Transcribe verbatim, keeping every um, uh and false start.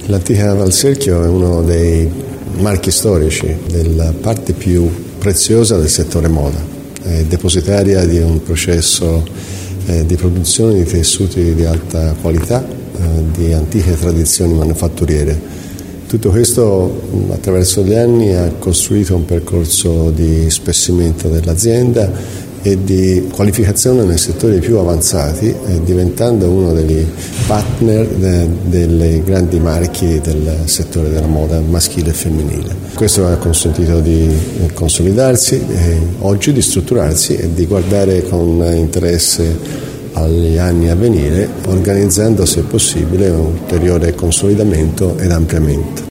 L'Antica Valserchio è uno dei marchi storici della parte più preziosa del settore moda, è depositaria di un processo eh, di produzione di tessuti di alta qualità, eh, di antiche tradizioni manufatturiere. Tutto questo attraverso gli anni ha costruito un percorso di spessimento dell'azienda e di qualificazione nei settori più avanzati, eh, diventando uno degli partner de, delle grandi marchi del settore della moda maschile e femminile. Questo ha consentito di consolidarsi, eh, oggi di strutturarsi e di guardare con interesse agli anni a venire, organizzando se possibile un ulteriore consolidamento ed ampliamento.